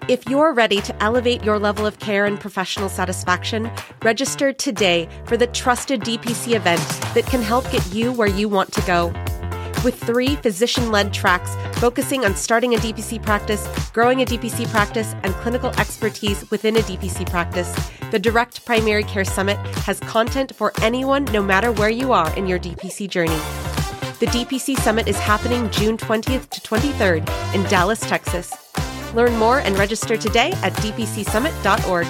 If you're ready to elevate your level of care and professional satisfaction, register today for the trusted DPC event that can help get you where you want to go. With 3 physician-led tracks focusing on starting a DPC practice, growing a DPC practice, and clinical expertise within a DPC practice, the Direct Primary Care Summit has content for anyone no matter where you are in your DPC journey. The DPC Summit is happening June 20th to 23rd in Dallas, Texas. Learn more and register today at dpcsummit.org.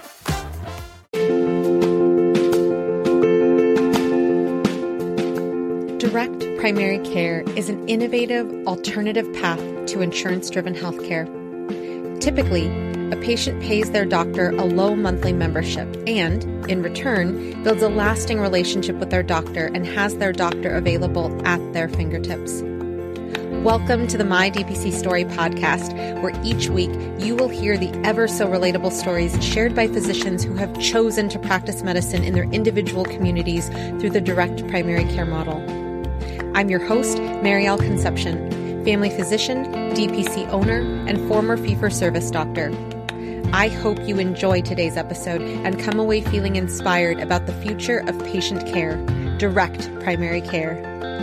Direct Primary Care is an innovative, alternative path to insurance-driven healthcare. Typically, a patient pays their doctor a low monthly membership and, in return, builds a lasting relationship with their doctor and has their doctor available at their fingertips. Welcome to the My DPC Story podcast, where each week you will hear the ever-so-relatable stories shared by physicians who have chosen to practice medicine in their individual communities through the direct primary care model. I'm your host, Marielle Concepcion, family physician, DPC owner, and former fee-for-service doctor. I hope you enjoy today's episode and come away feeling inspired about the future of patient care, direct primary care.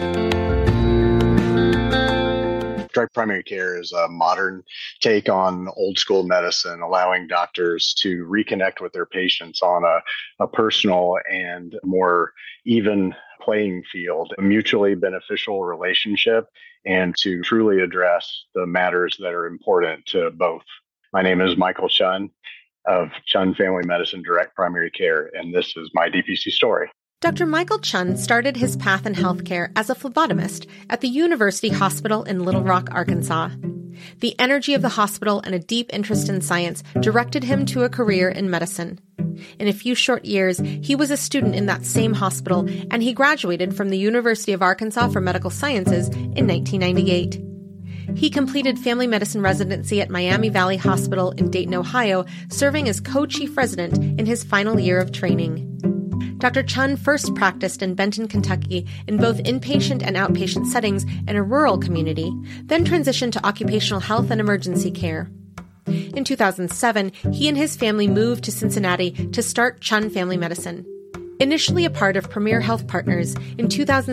Direct primary care is a modern take on old school medicine, allowing doctors to reconnect with their patients on a personal and more even playing field, a mutually beneficial relationship, and to truly address the matters that are important to both. My name is Michael Chun of Chun Family Medicine Direct Primary Care, and this is my DPC story. Dr. Michael Chun started his path in healthcare as a phlebotomist at the University Hospital in Little Rock, Arkansas. The energy of the hospital and a deep interest in science directed him to a career in medicine. In a few short years, he was a student in that same hospital, and he graduated from the University of Arkansas for Medical Sciences in 1998. He completed family medicine residency at Miami Valley Hospital in Dayton, Ohio, serving as co-chief resident in his final year of training. Dr. Chun first practiced in Benton, Kentucky in both inpatient and outpatient settings in a rural community, then transitioned to occupational health and emergency care. In 2007, he and his family moved to Cincinnati to start Chun Family Medicine. Initially a part of Premier Health Partners, in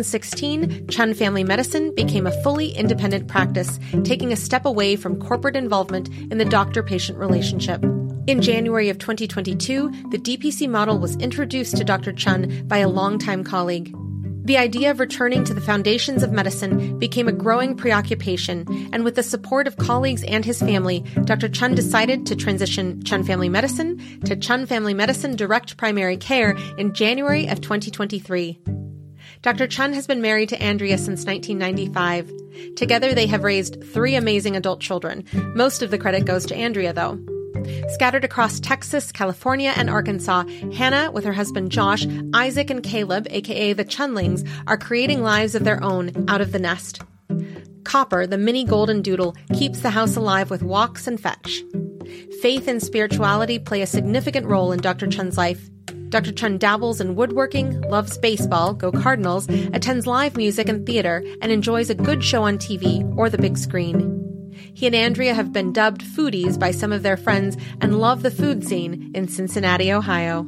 2016, Chun Family Medicine became a fully independent practice, taking a step away from corporate involvement in the doctor-patient relationship. In January of 2022, the DPC model was introduced to Dr. Chun by a longtime colleague. The idea of returning to the foundations of medicine became a growing preoccupation, and with the support of colleagues and his family, Dr. Chun decided to transition Chun Family Medicine to Chun Family Medicine Direct Primary Care in January of 2023. Dr. Chun has been married to Andrea since 1995. Together, they have raised 3 amazing adult children. Most of the credit goes to Andrea, though. Scattered across Texas, California, and Arkansas, Hannah, with her husband Josh, Isaac, and Caleb, aka the Chunlings, are creating lives of their own out of the nest. Copper, the mini golden doodle, keeps the house alive with walks and fetch. Faith and spirituality play a significant role in Dr. Chun's life. Dr. Chun dabbles in woodworking, loves baseball, go Cardinals, attends live music and theater, and enjoys a good show on TV or the big screen. He and Andrea have been dubbed foodies by some of their friends and love the food scene in Cincinnati, Ohio.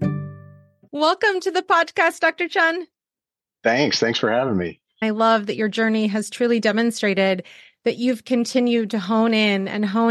Welcome to the podcast, Dr. Chun. Thanks for having me. I love that your journey has truly demonstrated that you've continued to hone in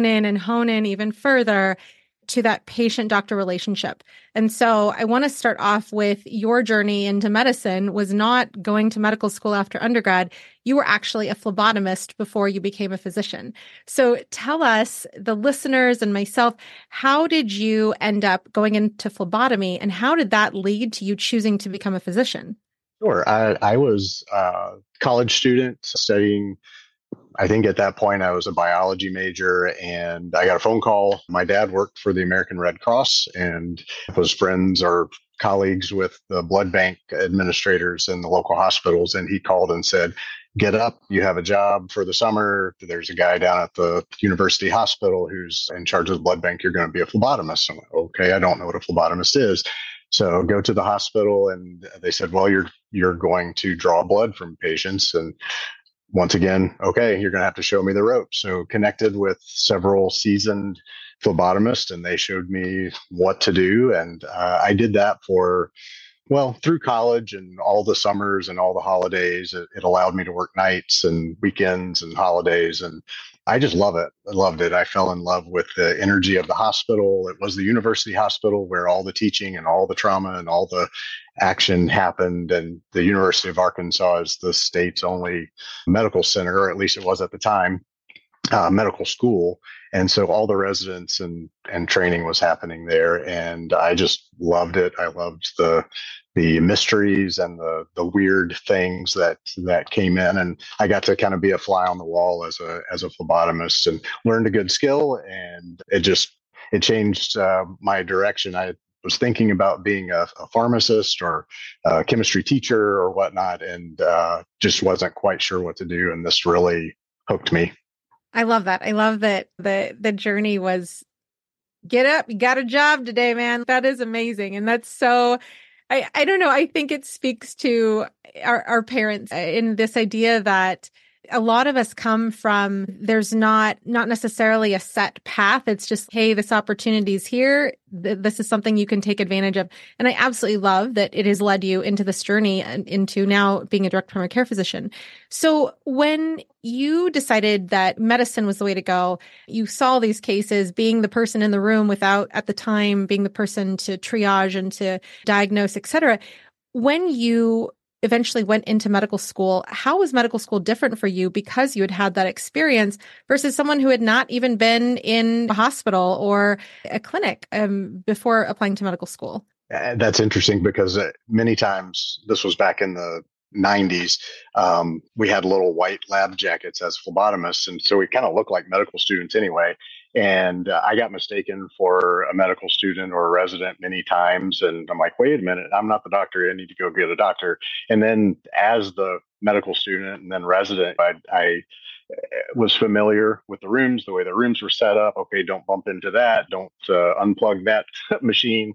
even further to that patient-doctor relationship. And so I want to start off with your journey into medicine was not going to medical school after undergrad. You were actually a phlebotomist before you became a physician. So tell us, the listeners and myself, how did you end up going into phlebotomy, and how did that lead to you choosing to become a physician? Sure. I was a college student studying. I think at that point I was a biology major, and I got a phone call. My dad worked for the American Red Cross and was friends or colleagues with the blood bank administrators in the local hospitals. And he called and said, "Get up, you have a job for the summer. There's a guy down at the university hospital who's in charge of the blood bank. You're going to be a phlebotomist." I'm like, "Okay, I don't know what a phlebotomist is." So go to the hospital, and they said, "Well, you're going to draw blood from patients." And once again, okay, you're going to have to show me the ropes. So connected with several seasoned phlebotomist, and they showed me what to do. And I did that for, well, through college and all the summers and all the holidays. It allowed me to work nights and weekends and holidays. And I just love it. I loved it. I fell in love with the energy of the hospital. It was the university hospital where all the teaching and all the trauma and all the action happened. And the University of Arkansas is the state's only medical center, or at least it was at the time, medical school. And so all the residents and training was happening there. And I just loved it. I loved the mysteries and the weird things that came in. And I got to kind of be a fly on the wall as a phlebotomist and learned a good skill. And it changed my direction. I was thinking about being a pharmacist or a chemistry teacher or whatnot, and just wasn't quite sure what to do. And this really hooked me. I love that. I love that the journey was get up, you got a job today, man. That is amazing. And that's so, I don't know. I think it speaks to our parents in this idea that a lot of us come from, there's not necessarily a set path. It's just, hey, this opportunity is here. This is something you can take advantage of. And I absolutely love that it has led you into this journey and into now being a direct primary care physician. So when you decided that medicine was the way to go, you saw these cases, being the person in the room without, at the time, being the person to triage and to diagnose, et cetera. When you eventually went into medical school, how was medical school different for you because you had that experience versus someone who had not even been in a hospital or a clinic before applying to medical school? That's interesting because many times, this was back in the 90s, we had little white lab jackets as phlebotomists. And so we kind of looked like medical students anyway. And I got mistaken for a medical student or a resident many times. And I'm like, wait a minute, I'm not the doctor. I need to go get a doctor. And then as the medical student and then resident, I was familiar with the rooms, the way the rooms were set up. Okay, don't bump into that. Don't unplug that machine.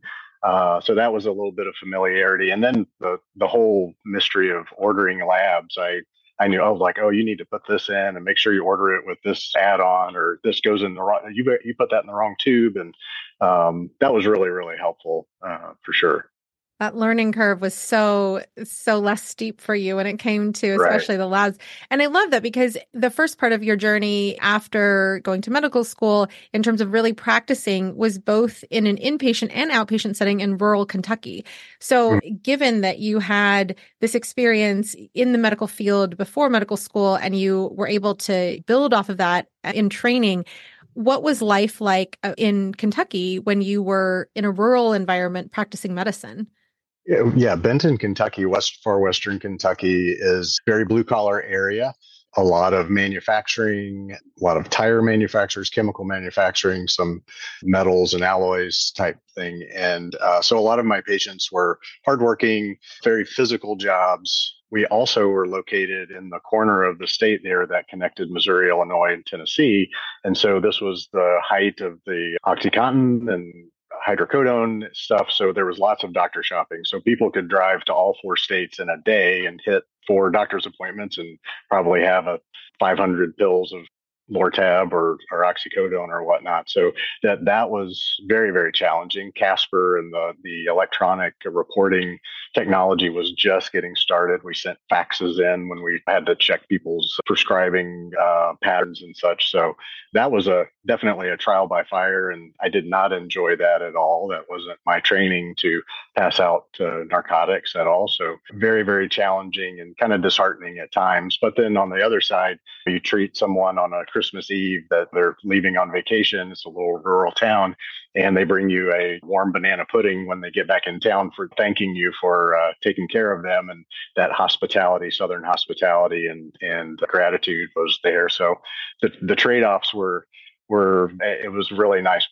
So that was a little bit of familiarity. And then the whole mystery of ordering labs, I knew, you need to put this in and make sure you order it with this add-on, or this goes in the wrong, you put that in the wrong tube. And that was really, really helpful for sure. That learning curve was so less steep for you when it came to especially the labs. And I love that because the first part of your journey after going to medical school in terms of really practicing was both in an inpatient and outpatient setting in rural Kentucky. So given that you had this experience in the medical field before medical school and you were able to build off of that in training, what was life like in Kentucky when you were in a rural environment practicing medicine? Yeah, Benton, Kentucky, far western Kentucky is a very blue collar area. A lot of manufacturing, a lot of tire manufacturers, chemical manufacturing, some metals and alloys type thing. And so a lot of my patients were hardworking, very physical jobs. We also were located in the corner of the state there that connected Missouri, Illinois, and Tennessee. And so this was the height of the OxyContin and hydrocodone stuff. So there was lots of doctor shopping. So people could drive to all 4 states in a day and hit 4 doctor's appointments and probably have 500 pills of Lortab or oxycodone or whatnot. So that was very, very challenging. Casper and the electronic reporting technology was just getting started. We sent faxes in when we had to check people's prescribing patterns and such. So that was definitely a trial by fire, and I did not enjoy that at all. That wasn't my training to pass out narcotics at all. So very, very challenging and kind of disheartening at times. But then on the other side, you treat someone on a Christmas Eve that they're leaving on vacation. It's a little rural town, and they bring you a warm banana pudding when they get back in town for thanking you for taking care of them. And that hospitality, Southern hospitality and gratitude was there. So the trade-offs were it was a really nice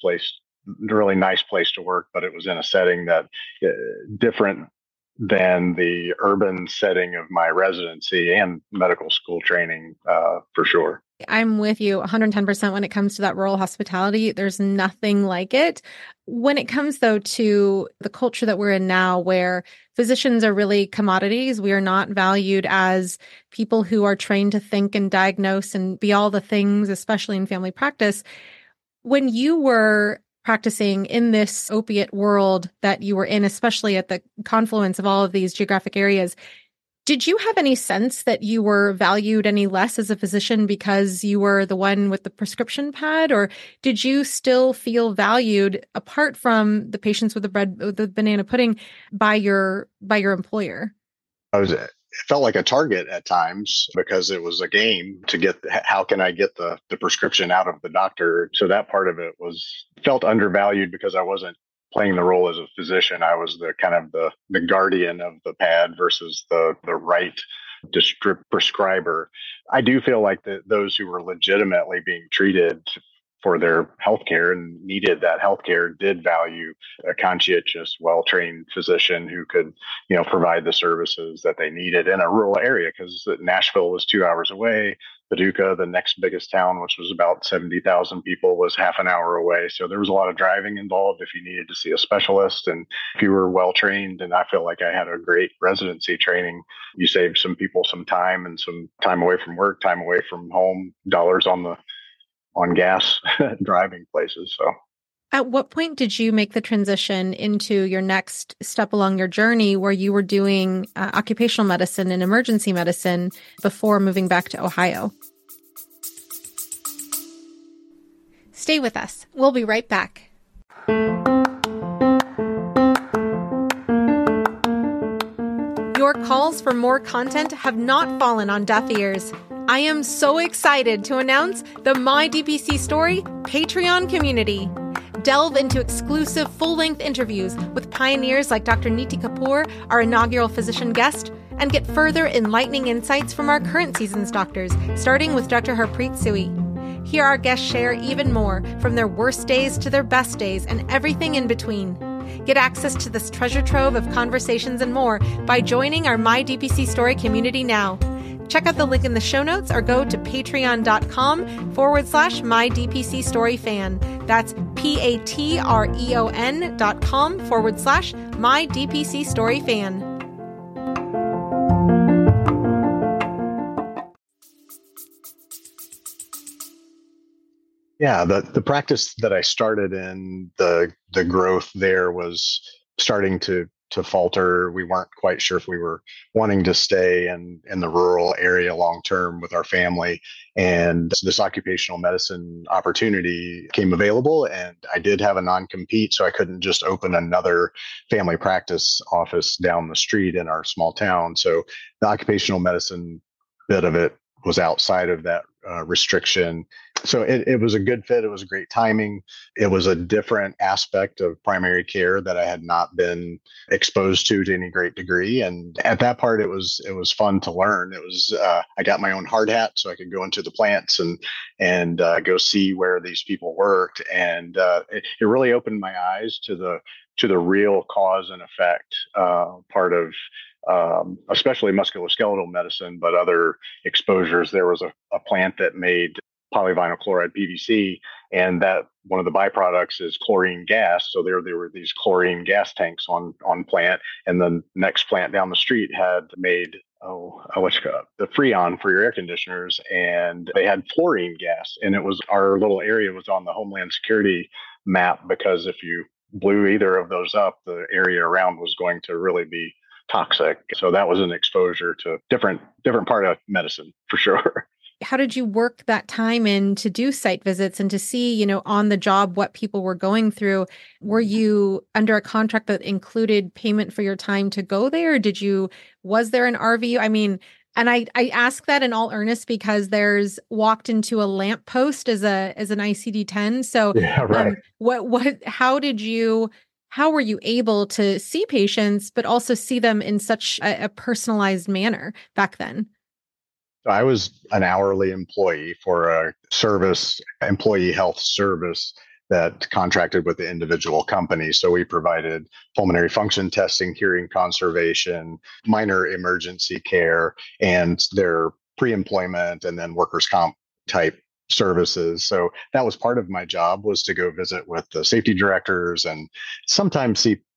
place to work, but it was in a setting that different than the urban setting of my residency and medical school training, for sure. I'm with you 110% when it comes to that rural hospitality. There's nothing like it. When it comes, though, to the culture that we're in now, where physicians are really commodities, we are not valued as people who are trained to think and diagnose and be all the things, especially in family practice. When you were practicing in this opiate world that you were in, especially at the confluence of all of these geographic areas, did you have any sense that you were valued any less as a physician because you were the one with the prescription pad? Or did you still feel valued apart from the patients with the banana pudding by your employer? It felt like a target at times because it was a game to get, how can I get the prescription out of the doctor? So that part of it felt undervalued because I wasn't playing the role as a physician. I was the kind of the guardian of the pad versus the right prescriber. I do feel like that those who were legitimately being treated for their healthcare and needed that healthcare did value a conscientious, well-trained physician who could, provide the services that they needed in a rural area, because Nashville was 2 hours away. Paducah, the next biggest town, which was about 70,000 people, was half an hour away. So there was a lot of driving involved if you needed to see a specialist. And if you were well trained, and I feel like I had a great residency training, you saved some people some time and some time away from work, time away from home, dollars on gas driving places. So at what point did you make the transition into your next step along your journey where you were doing occupational medicine and emergency medicine before moving back to Ohio? Stay with us. We'll be right back. Your calls for more content have not fallen on deaf ears. I am so excited to announce the My DPC Story Patreon community. Delve into exclusive full-length interviews with pioneers like Dr. Niti Kapoor, our inaugural physician guest, and get further enlightening insights from our current season's doctors, starting with Dr. Harpreet Sui. Here our guests share even more, from their worst days to their best days and everything in between. Get access to this treasure trove of conversations and more by joining our My DPC Story community now. Check out the link in the show notes or go to patreon.com/My DPC Story Fan. That's patreon.com/My DPC Story Fan. Yeah, the practice that I started in, the growth there was starting to falter. We weren't quite sure if we were wanting to stay in the rural area long term with our family. And this occupational medicine opportunity came available, and I did have a non-compete, so I couldn't just open another family practice office down the street in our small town. So the occupational medicine bit of it was outside of that restriction. So it was a good fit. It was great timing. It was a different aspect of primary care that I had not been exposed to any great degree. And at that part, it was fun to learn. It was I got my own hard hat, so I could go into the plants and go see where these people worked. And it really opened my eyes to the real cause and effect part of especially musculoskeletal medicine, but other exposures. There was a plant that made polyvinyl chloride PVC, and that one of the byproducts is chlorine gas. So there were these chlorine gas tanks on plant, and the next plant down the street had made the Freon for your air conditioners, and they had fluorine gas. And our little area was on the Homeland Security map, because if you blew either of those up, the area around was going to really be toxic. So that was an exposure to different part of medicine for sure. How did you work that time in to do site visits and to see, on the job what people were going through? Were you under a contract that included payment for your time to go there? Was there an RVU? I mean, and I ask that in all earnest because there's walked into a lamppost as an ICD-10. So yeah, right. How were you able to see patients, but also see them in such a personalized manner back then? I was an hourly employee for a employee health service that contracted with the individual company. So we provided pulmonary function testing, hearing conservation, minor emergency care, and their pre-employment and then workers' comp type services. So that was part of my job, was to go visit with the safety directors and sometimes see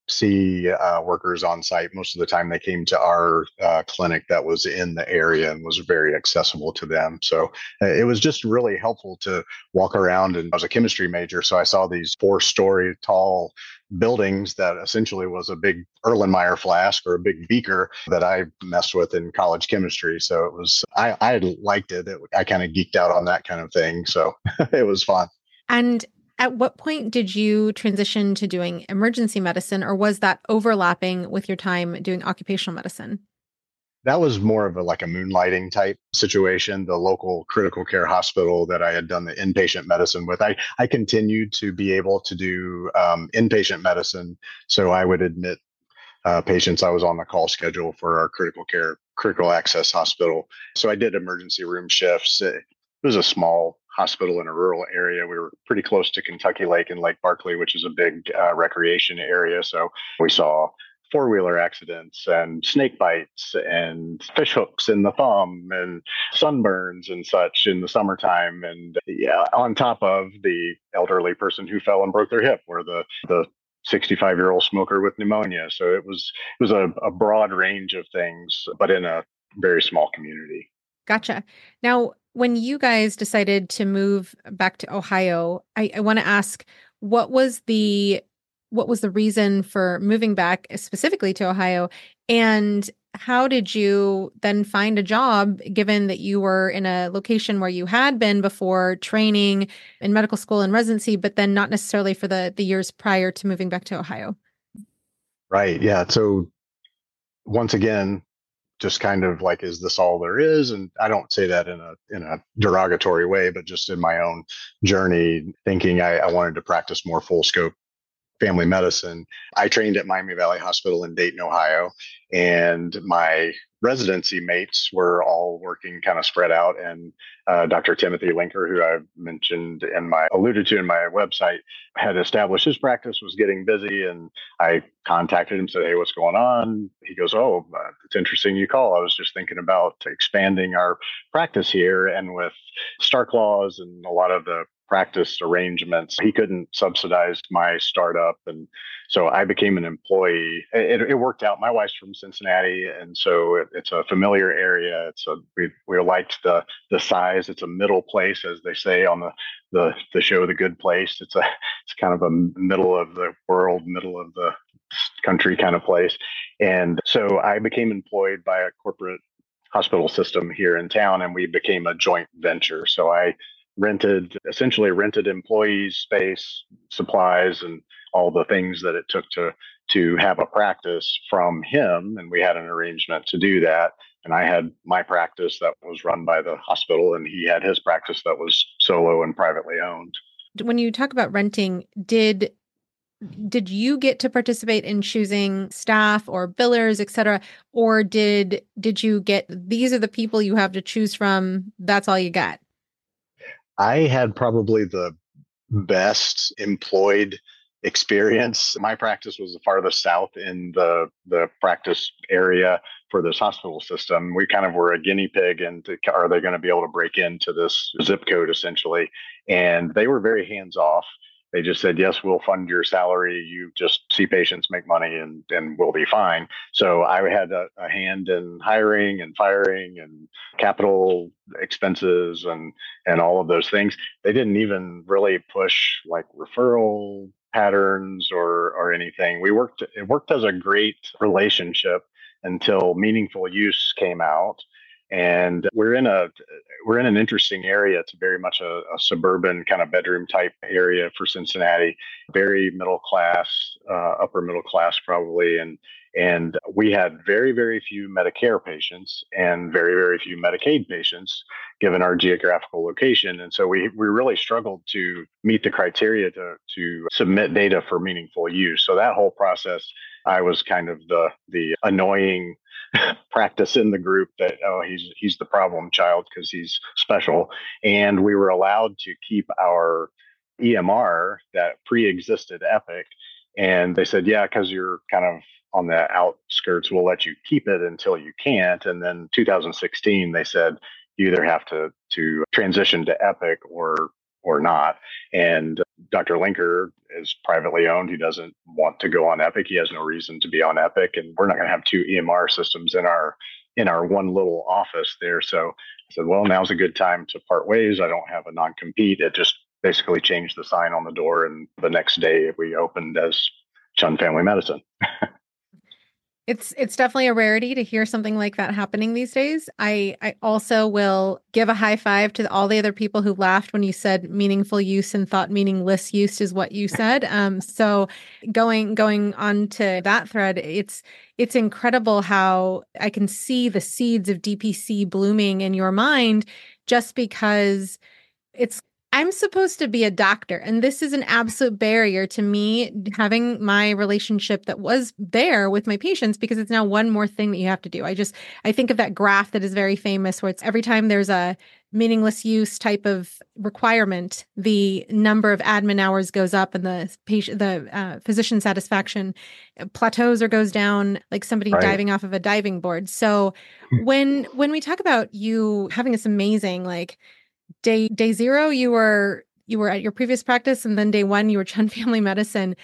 see workers on site. Most of the time, they came to our clinic that was in the area and was very accessible to them. So it was just really helpful to walk around. And I was a chemistry major, so I saw these 4-story tall buildings that essentially was a big Erlenmeyer flask or a big beaker that I messed with in college chemistry. So it was, I liked it. I kind of geeked out on that kind of thing. So it was fun. And at what point did you transition to doing emergency medicine, or was that overlapping with your time doing occupational medicine? That was more of a like a moonlighting type situation. The local critical care hospital that I had done the inpatient medicine with, I continued to be able to do inpatient medicine. So I would admit patients. I was on the call schedule for our critical access hospital. So I did emergency room shifts. It was a small hospital in a rural area. We were pretty close to Kentucky Lake and Lake Barkley, which is a big recreation area. So we saw four-wheeler accidents and snake bites and fish hooks in the thumb and sunburns and such in the summertime. And yeah, on top of the elderly person who fell and broke their hip, or the 65-year-old smoker with pneumonia. So it was a broad range of things, but in a very small community. Gotcha. Now, when you guys decided to move back to Ohio, I want to ask, what was the reason for moving back specifically to Ohio? And how did you then find a job, given that you were in a location where you had been before training in medical school and residency, but then not necessarily for the years prior to moving back to Ohio? Right. Yeah. So once again, just kind of like, is this all there is? And I don't say that in a derogatory way, but just in my own journey, thinking I wanted to practice more full scope family medicine. I trained at Miami Valley Hospital in Dayton, Ohio, and my residency mates were all working kind of spread out. And Dr. Timothy Linker, who I alluded to in my website, had established his practice, was getting busy, and I contacted him, said, "Hey, what's going on?" He goes, "Oh, it's interesting you call. I was just thinking about expanding our practice here, and with Stark laws and a lot of the practice arrangements, he couldn't subsidize my startup." And so I became an employee. It worked out. My wife's from Cincinnati, and so it's a familiar area. We liked the size. It's a middle place, as they say on the show The Good Place. It's kind of a middle of the world, middle of the country kind of place. And so I became employed by a corporate hospital system here in town, and we became a joint venture. So I essentially rented employees space, supplies, and all the things that it took to have a practice from him. And we had an arrangement to do that. And I had my practice that was run by the hospital, and he had his practice that was solo and privately owned. When you talk about renting, did you get to participate in choosing staff or billers, et cetera? Or did you get, these are the people you have to choose from, that's all you got? I had probably the best employed experience. My practice was the farthest south in the practice area for this hospital system. We kind of were a guinea pig, and are they going to be able to break into this zip code essentially? And they were very hands off. They just said, "Yes, we'll fund your salary. You just see patients, make money, and we'll be fine." So I had a hand in hiring and firing and capital expenses and all of those things. They didn't even really push like referral patterns or anything. It worked as a great relationship until Meaningful Use came out. And we're in an interesting area. It's very much a suburban kind of bedroom type area for Cincinnati, very middle class, upper middle class probably, and we had very, very few Medicare patients and very, very few Medicaid patients given our geographical location. And so we really struggled to meet the criteria to submit data for Meaningful Use. So that whole process, I was kind of the annoying practice in the group that, oh, he's the problem child because he's special. And we were allowed to keep our EMR that pre-existed Epic. And they said, yeah, because you're kind of on the outskirts, we'll let you keep it until you can't. And then 2016, they said, you either have to transition to Epic or not. And Dr. Linker is privately owned. He doesn't want to go on Epic. He has no reason to be on Epic, and we're not going to have two EMR systems in our one little office there. So I said, well, now's a good time to part ways. I don't have a non-compete. It just basically changed the sign on the door, and the next day we opened as Chun Family Medicine. It's definitely a rarity to hear something like that happening these days. I also will give a high five to all the other people who laughed when you said meaningful use and thought meaningless use is what you said. So going on to that thread, it's incredible how I can see the seeds of DPC blooming in your mind just because I'm supposed to be a doctor, and this is an absolute barrier to me having my relationship that was there with my patients, because it's now one more thing that you have to do. I think of that graph that is very famous where it's every time there's a meaningless use type of requirement, the number of admin hours goes up and the physician satisfaction plateaus or goes down, like somebody diving off of a diving board. So when we talk about you having this amazing, like, Day zero, you were at your previous practice, and then day one, you were Chun Family Medicine.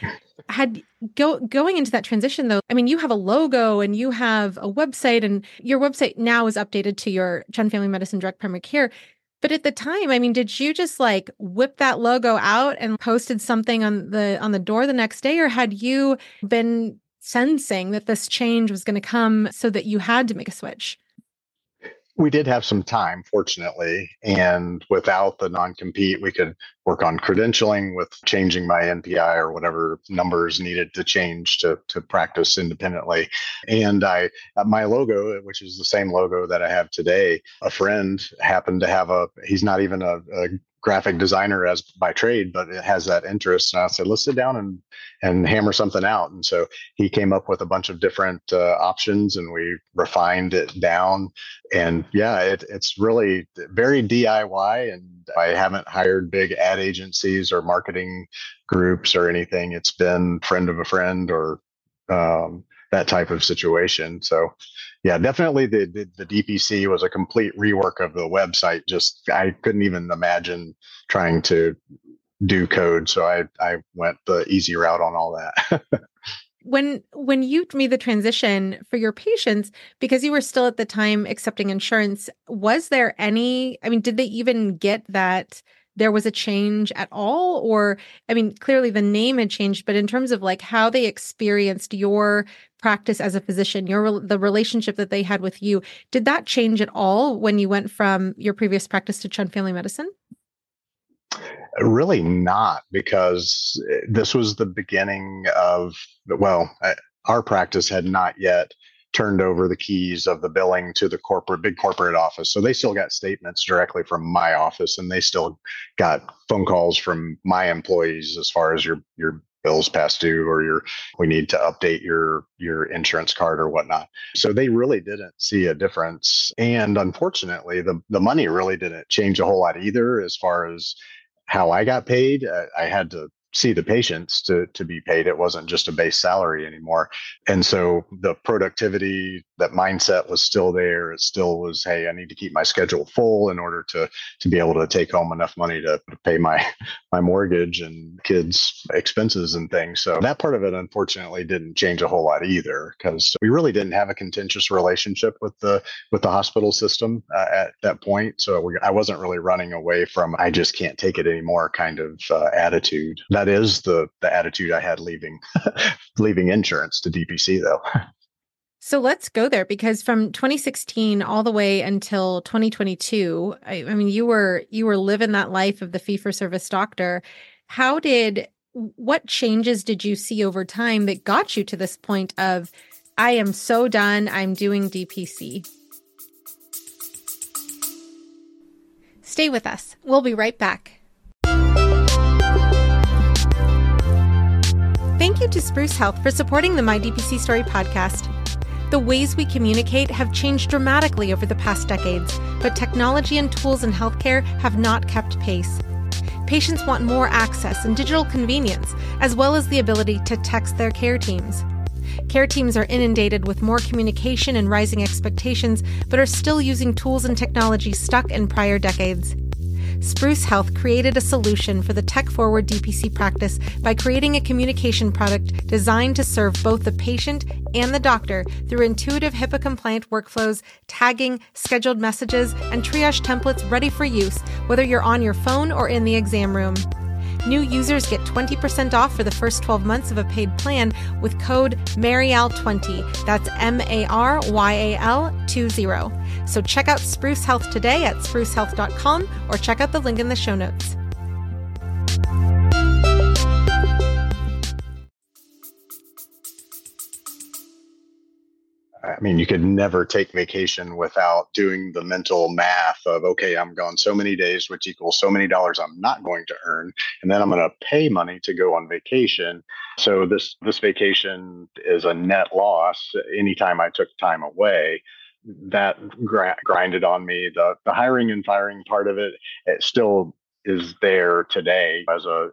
Going into that transition, though, I mean, you have a logo and you have a website, and your website now is updated to your Chun Family Medicine Direct Primary Care. But at the time, I mean, did you just like whip that logo out and posted something on the door the next day, or had you been sensing that this change was going to come so that you had to make a switch? We did have some time, fortunately, and without the non-compete, we could work on credentialing with changing my NPI or whatever numbers needed to change to practice independently. And my logo, which is the same logo that I have today, a friend happened to have he's not even a graphic designer as by trade, but it has that interest. And I said, let's sit down and hammer something out. And so he came up with a bunch of different options, and we refined it down. And yeah, it's really very DIY. And I haven't hired big ad agencies or marketing groups or anything. It's been friend of a friend or that type of situation. So yeah, definitely the DPC was a complete rework of the website. Just, I couldn't even imagine trying to do code. So I went the easy route on all that. When you made the transition for your patients, because you were still at the time accepting insurance, was there did they even get that there was a change at all? Or, I mean, clearly the name had changed, but in terms of like how they experienced your practice as a physician, the relationship that they had with you, did that change at all when you went from your previous practice to Chun Family Medicine? Really not, because this was the beginning of, our practice had not yet turned over the keys of the billing to the big corporate office. So they still got statements directly from my office, and they still got phone calls from my employees as far as your bills past due, or we need to update your insurance card or whatnot. So they really didn't see a difference. And unfortunately, the money really didn't change a whole lot either as far as how I got paid. I had to see the patients to be paid. It wasn't just a base salary anymore. And so the productivity, that mindset was still there. It still was, hey, I need to keep my schedule full in order to be able to take home enough money to pay my mortgage and kids' expenses and things. So that part of it, unfortunately, didn't change a whole lot either, because we really didn't have a contentious relationship with the hospital system at that point. So I wasn't really running away from, I just can't take it anymore kind of attitude. That is the attitude I had leaving insurance to DPC, though. So let's go there, because from 2016 all the way until 2022, I mean, you were living that life of the fee-for-service doctor. What changes did you see over time that got you to this point of, I am so done, I'm doing DPC? Stay with us. We'll be right back. Thank you to Spruce Health for supporting the My DPC Story podcast. The ways we communicate have changed dramatically over the past decades, but technology and tools in healthcare have not kept pace. Patients want more access and digital convenience, as well as the ability to text their care teams. Care teams are inundated with more communication and rising expectations, but are still using tools and technology stuck in prior decades. Spruce Health created a solution for the tech-forward DPC practice by creating a communication product designed to serve both the patient and the doctor through intuitive HIPAA-compliant workflows, tagging, scheduled messages, and triage templates ready for use, whether you're on your phone or in the exam room. New users get 20% off for the first 12 months of a paid plan with code MARYAL20. That's MARYAL20. So check out Spruce Health today at sprucehealth.com or check out the link in the show notes. I mean, you could never take vacation without doing the mental math of, okay, I'm gone so many days, which equals so many dollars I'm not going to earn. And then I'm going to pay money to go on vacation. So this vacation is a net loss. Anytime I took time away, that grinded on me. The hiring and firing part of it, it still is there today as a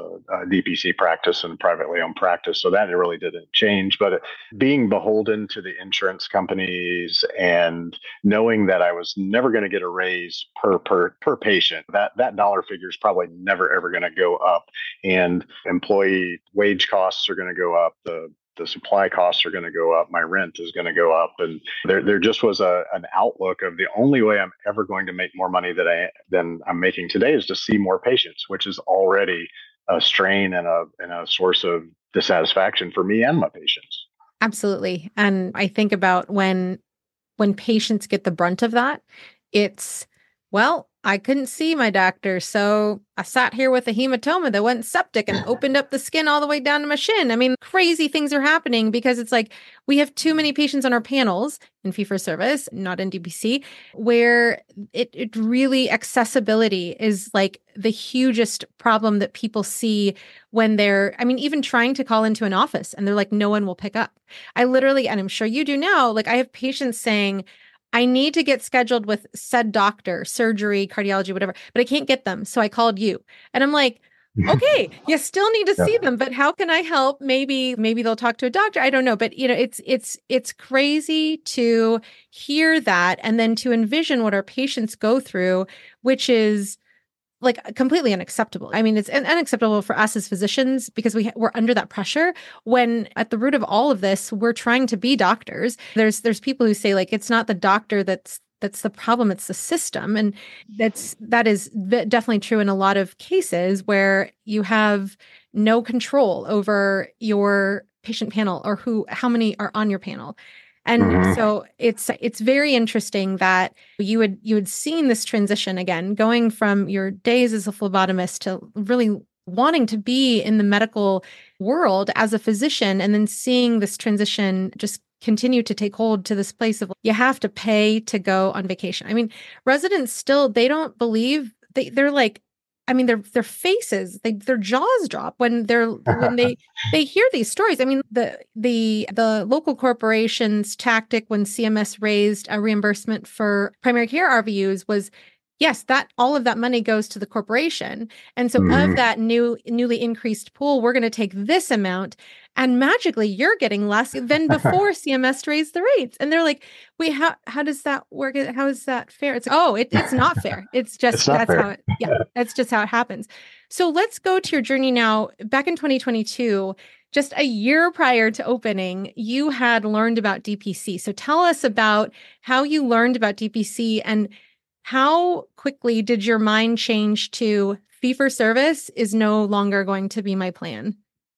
DPC practice and privately owned practice. So that really didn't change. But being beholden to the insurance companies and knowing that I was never going to get a raise per patient, that dollar figure is probably never ever going to go up. And employee wage costs are going to go up. The supply costs are going to go up. My rent is going to go up. And there just was an outlook of the only way I'm ever going to make more money than I'm making today is to see more patients, which is already a strain and a source of dissatisfaction for me and my patients. Absolutely. And I think about when patients get the brunt of that, it's, well, I couldn't see my doctor, so I sat here with a hematoma that went septic and opened up the skin all the way down to my shin. I mean, crazy things are happening because it's like we have too many patients on our panels in fee-for-service, not in DPC, where it really, accessibility is like the hugest problem that people see when they're, I mean, even trying to call into an office and they're like, no one will pick up. I literally, and I'm sure you do now, like I have patients saying, I need to get scheduled with said doctor, surgery, cardiology, whatever, but I can't get them. So I called you. And I'm like, okay, you still need to see them, but how can I help? Maybe they'll talk to a doctor. I don't know. But you know, it's crazy to hear that and then to envision what our patients go through, which is like completely unacceptable. I mean, it's unacceptable for us as physicians because we're under that pressure when at the root of all of this, we're trying to be doctors. There's people who say like, it's not the doctor that's the problem, it's the system. And that is definitely true in a lot of cases where you have no control over your patient panel or how many are on your panel. And so it's very interesting that you had seen this transition again, going from your days as a phlebotomist to really wanting to be in the medical world as a physician, and then seeing this transition just continue to take hold to this place of you have to pay to go on vacation. I mean, residents still, they don't believe, they're like, I mean, their faces, their jaws drop when they hear these stories. I mean, the local corporation's tactic when CMS raised a reimbursement for primary care RVUs was, yes, that all of that money goes to the corporation. And so of that newly increased pool, we're going to take this amount, and magically you're getting less than before CMS raised the rates. And they're like, wait, how does that work? How is that fair? It's like, oh, it's not fair. It's just, that's fair. That's just how it happens. So let's go to your journey now. Back in 2022, just a year prior to opening, you had learned about DPC. So tell us about how you learned about DPC and how quickly did your mind change to fee-for-service is no longer going to be my plan?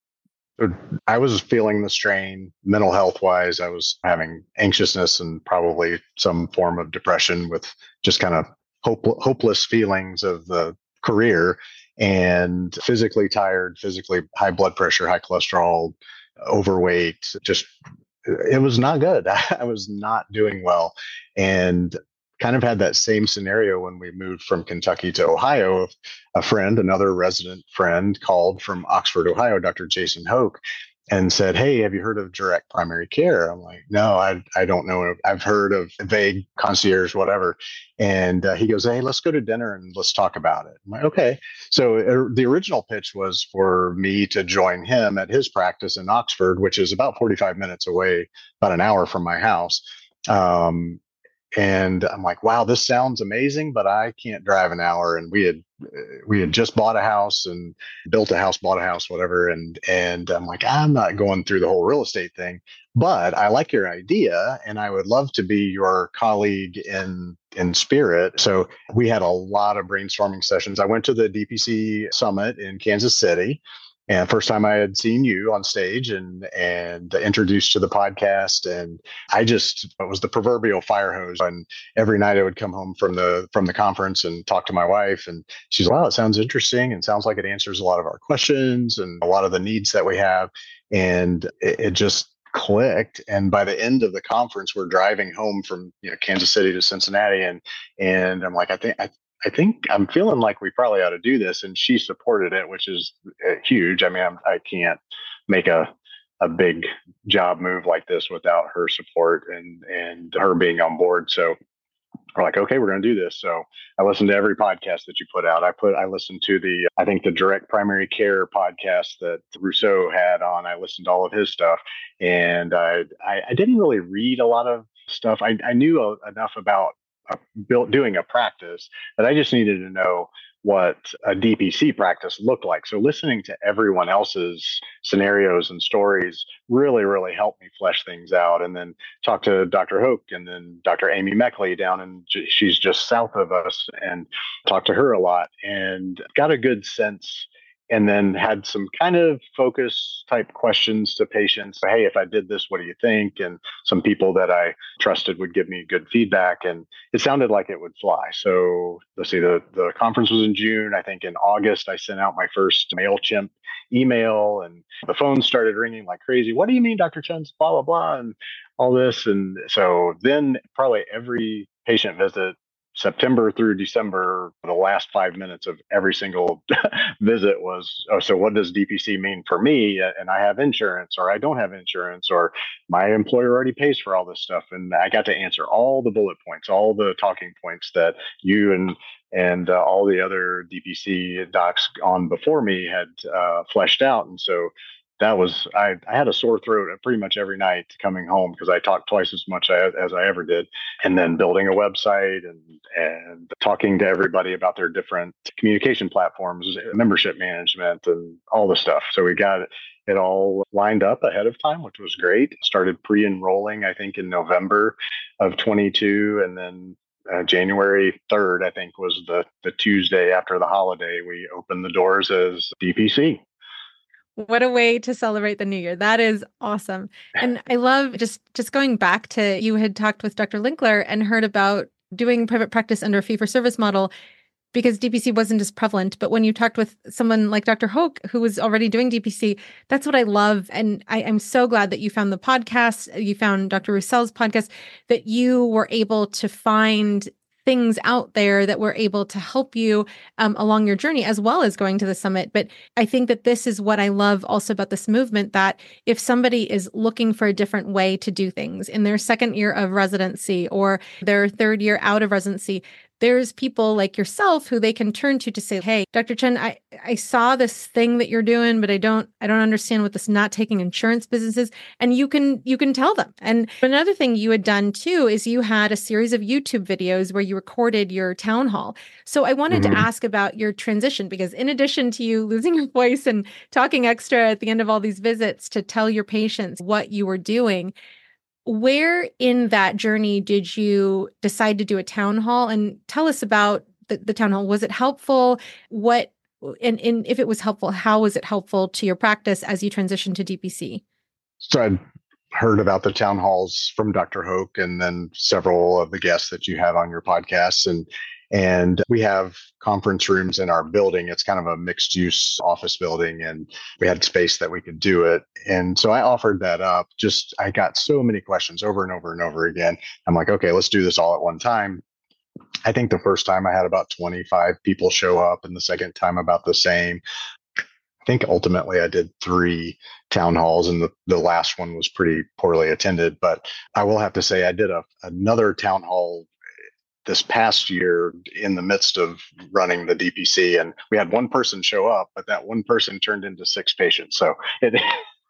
I was feeling the strain mental health wise. I was having anxiousness and probably some form of depression with just kind of hopeless feelings of the career, and physically tired, physically high blood pressure, high cholesterol, overweight. Just, it was not good. I was not doing well. And kind of had that same scenario when we moved from Kentucky to Ohio. Another resident friend called from Oxford, Ohio, Dr. Jason Hoke, and said, "Hey, have you heard of direct primary care?" I'm like, "No, I don't know. I've heard of vague concierge, whatever." And he goes, "Hey, let's go to dinner and let's talk about it." I'm like, "Okay." So the original pitch was for me to join him at his practice in Oxford, which is about 45 minutes away, about an hour from my house. And I'm like, wow, this sounds amazing, but I can't drive an hour. And we had just bought a house and built a house, bought a house, whatever. And I'm like, I'm not going through the whole real estate thing, but I like your idea, and I would love to be your colleague in spirit. So we had a lot of brainstorming sessions. I went to the DPC summit in Kansas City. And first time I had seen you on stage and introduced to the podcast, and it was the proverbial fire hose. And every night I would come home from the conference and talk to my wife, and she's like, "Wow, it sounds interesting, and sounds like it answers a lot of our questions and a lot of the needs that we have." And it just clicked. And by the end of the conference, we're driving home from Kansas City to Cincinnati, and I'm like, I think I'm feeling like we probably ought to do this. And she supported it, which is huge. I mean, I can't make a big job move like this without her support and her being on board. So we're like, okay, we're going to do this. So I listened to every podcast that you put out. I listened to I think the direct primary care podcast that Rousseau had on. I listened to all of his stuff, and I didn't really read a lot of stuff. I knew enough about doing a practice, but I just needed to know what a DPC practice looked like. So listening to everyone else's scenarios and stories really, really helped me flesh things out. And then talk to Dr. Hoke and then Dr. Amy Meckley down she's just south of us, and talked to her a lot and got a good sense, and then had some kind of focus type questions to patients. Hey, if I did this, what do you think? And some people that I trusted would give me good feedback, and it sounded like it would fly. So let's see, the conference was in June. I think in August, I sent out my first MailChimp email, and the phone started ringing like crazy. What do you mean, Dr. Chen's blah, blah, blah, and all this. And so then probably every patient visit, September through December, the last 5 minutes of every single visit was, oh, so what does DPC mean for me? And I have insurance, or I don't have insurance, or my employer already pays for all this stuff. And I got to answer all the bullet points, all the talking points that you and all the other DPC docs on before me had fleshed out. And so I had a sore throat pretty much every night coming home, because I talked twice as much as I ever did. And then building a website and talking to everybody about their different communication platforms, membership management, and all the stuff. So we got it all lined up ahead of time, which was great. Started pre-enrolling, I think, in November of 22. And then January 3rd, I think, was the Tuesday after the holiday, we opened the doors as DPC. What a way to celebrate the new year. That is awesome. And I love just going back to, you had talked with Dr. Linkler and heard about doing private practice under a fee-for-service model because DPC wasn't as prevalent. But when you talked with someone like Dr. Hoke, who was already doing DPC, that's what I love. And I'm so glad that you found the podcast, you found Dr. Roussel's podcast, that you were able to find things out there that were able to help you along your journey, as well as going to the summit. But I think that this is what I love also about this movement, that if somebody is looking for a different way to do things in their second year of residency or their third year out of residency, there's people like yourself who they can turn to say, hey, Dr. Chen, I saw this thing that you're doing, but I don't understand what this not taking insurance business is. And you can tell them. And another thing you had done too is you had a series of YouTube videos where you recorded your town hall. So I wanted to ask about your transition, because in addition to you losing your voice and talking extra at the end of all these visits to tell your patients what you were doing, where in that journey did you decide to do a town hall? And tell us about the town hall. Was it helpful? And if it was helpful, how was it helpful to your practice as you transitioned to DPC? So I'd heard about the town halls from Dr. Hoke and then several of the guests that you had on your podcast. And we have conference rooms in our building. It's kind of a mixed use office building, and we had space that we could do it. And so I offered that up. I got so many questions over and over and over again. I'm like, okay, let's do this all at one time. I think the first time I had about 25 people show up, and the second time about the same. I think ultimately I did 3 town halls, and the last one was pretty poorly attended. But I will have to say I did another town hall this past year in the midst of running the DPC, and we had one person show up, but that one person turned into 6 patients. So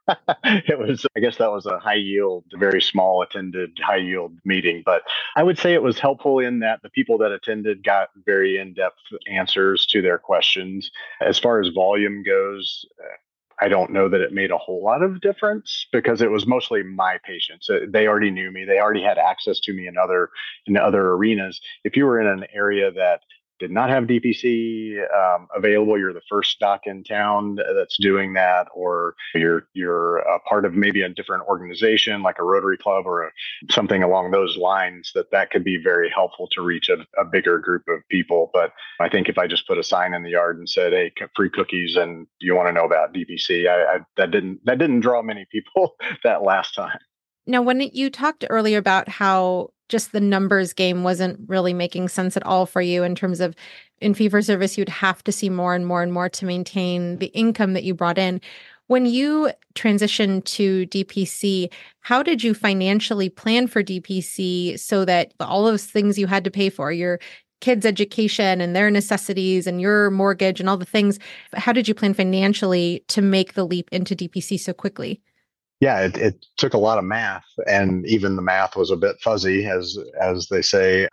It was, I guess that was a high yield, very small attended high yield meeting. But I would say it was helpful in that the people that attended got very in depth answers to their questions. As far as volume goes, I don't know that it made a whole lot of difference because it was mostly my patients. They already knew me. They already had access to me in other arenas. If you were in an area that did not have DPC available, you're the first doc in town that's doing that, or you're a part of maybe a different organization like a Rotary Club or something along those lines. That could be very helpful to reach a bigger group of people. But I think if I just put a sign in the yard and said, "Hey, free cookies," and you want to know about DPC, that didn't draw many people that last time. Now, when you talked earlier about how just the numbers game wasn't really making sense at all for you in terms of in fee for service, you'd have to see more and more and more to maintain the income that you brought in. When you transitioned to DPC, how did you financially plan for DPC so that all those things you had to pay for, your kids' education and their necessities and your mortgage and all the things, how did you plan financially to make the leap into DPC so quickly? Yeah, it took a lot of math, and even the math was a bit fuzzy, as they say.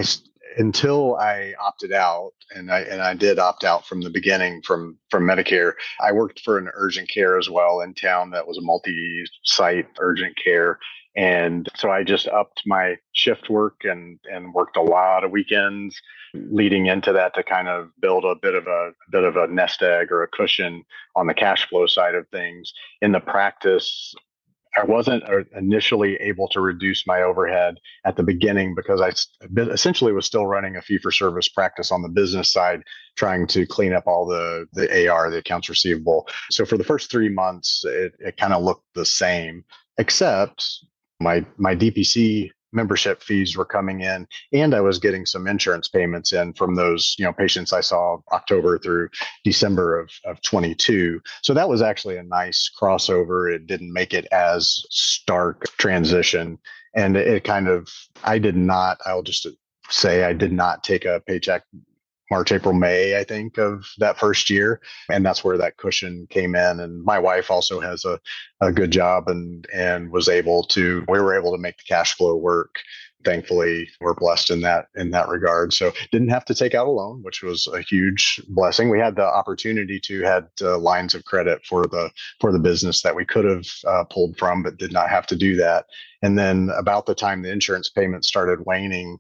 Until I opted out, and I did opt out from the beginning from Medicare. I worked for an urgent care as well in town that was a multi-site urgent care. And so I just upped my shift work and worked a lot of weekends leading into that to kind of build a bit of a nest egg or a cushion on the cash flow side of things. In the practice, I wasn't initially able to reduce my overhead at the beginning because essentially was still running a fee for service practice on the business side, trying to clean up all the AR, the accounts receivable. So for the first 3 months, it kind of looked the same, except my DPC membership fees were coming in, and I was getting some insurance payments in from those patients I saw October through December of 22. So that was actually a nice crossover. It didn't make it as stark transition, and it kind of I'll just say I did not take a paycheck March, April, May, I think, of that first year. And that's where that cushion came in. And my wife also has a good job and we were able to make the cash flow work. Thankfully, we're blessed in that regard. So didn't have to take out a loan, which was a huge blessing. We had the opportunity to had lines of credit for the business that we could have pulled from, but did not have to do that. And then about the time the insurance payments started waning,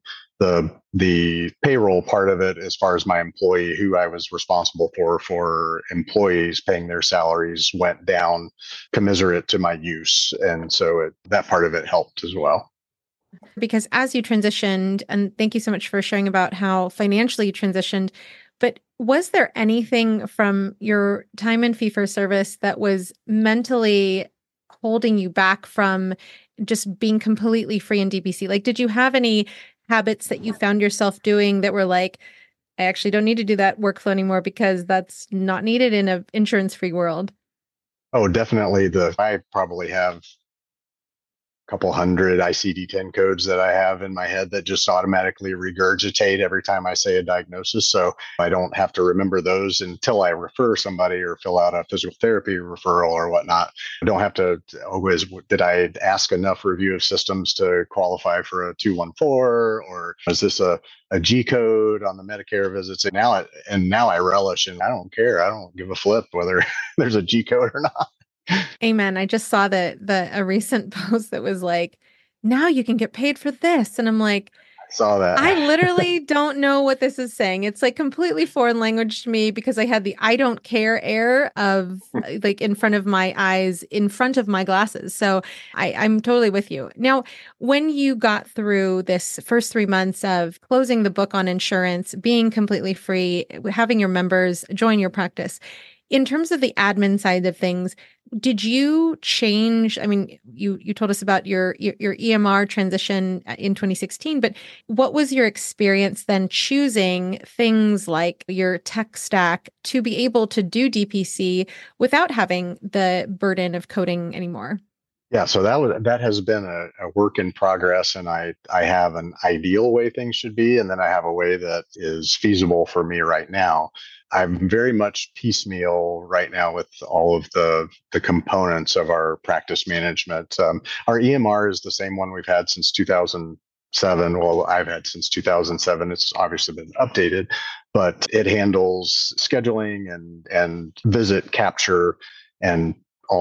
the payroll part of it, as far as my employee, who I was responsible for employees paying their salaries, went down commiserate to my use, and so that part of it helped as well. Because as you transitioned, and thank you so much for sharing about how financially you transitioned, but was there anything from your time in fee for service that was mentally holding you back from just being completely free in DPC? Like, did you have any habits that you found yourself doing that were like, I actually don't need to do that workflow anymore because that's not needed in an insurance-free world? Oh, definitely. I probably have couple hundred ICD-10 codes that I have in my head that just automatically regurgitate every time I say a diagnosis. So I don't have to remember those until I refer somebody or fill out a physical therapy referral or whatnot. I don't have to always, did I ask enough review of systems to qualify for a 214, or is this a G code on the Medicare visits? And now I relish, and I don't care. I don't give a flip whether there's a G code or not. Amen. I just saw a recent post that was like, now you can get paid for this. And I'm like, I saw I that. literally don't know what this is saying. It's like completely foreign language to me because I had the I don't care air of like in front of my eyes, in front of my glasses. So I'm totally with you. Now, when you got through this first 3 months of closing the book on insurance, being completely free, having your members join your practice, in terms of the admin side of things, did you change? I mean, you told us about your EMR transition in 2016, but what was your experience then choosing things like your tech stack to be able to do DPC without having the burden of coding anymore? Yeah, so that has been a work in progress, and I have an ideal way things should be, and then I have a way that is feasible for me right now. I'm very much piecemeal right now with all of the components of our practice management. Our EMR is the same one we've had since 2007. Well, I've had since 2007. It's obviously been updated, but it handles scheduling and visit capture and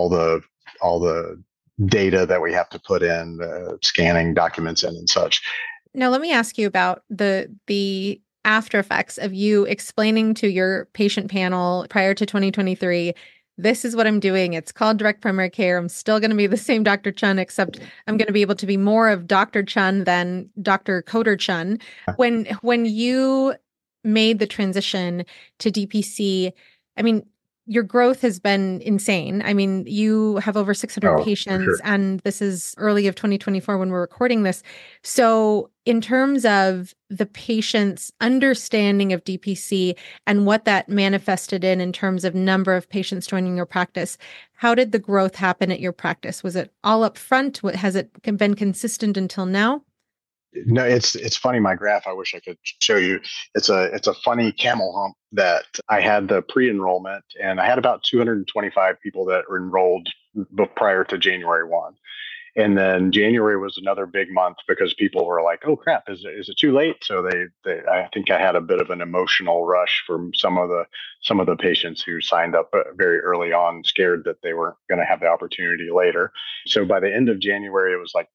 all the data that we have to put in, scanning documents in and such. Now, let me ask you about the after effects of you explaining to your patient panel prior to 2023, this is what I'm doing. It's called direct primary care. I'm still going to be the same Dr. Chun, except I'm going to be able to be more of Dr. Chun than Dr. Coder Chun. When you made the transition to DPC, I mean, your growth has been insane. I mean, you have over 600 patients, sure. and this is early of 2024 when we're recording this. So in terms of the patient's understanding of DPC and what that manifested in terms of number of patients joining your practice, how did the growth happen at your practice? Was it all up front? Has it been consistent until now? No, it's funny. My graph, I wish I could show you. It's a funny camel hump that I had the pre-enrollment, and I had about 225 people that were enrolled prior to January 1. And then January was another big month because people were like, "Oh crap, is it too late?" So I think I had a bit of an emotional rush from some of the patients who signed up very early on, scared that they weren't going to have the opportunity later. So by the end of January, it was like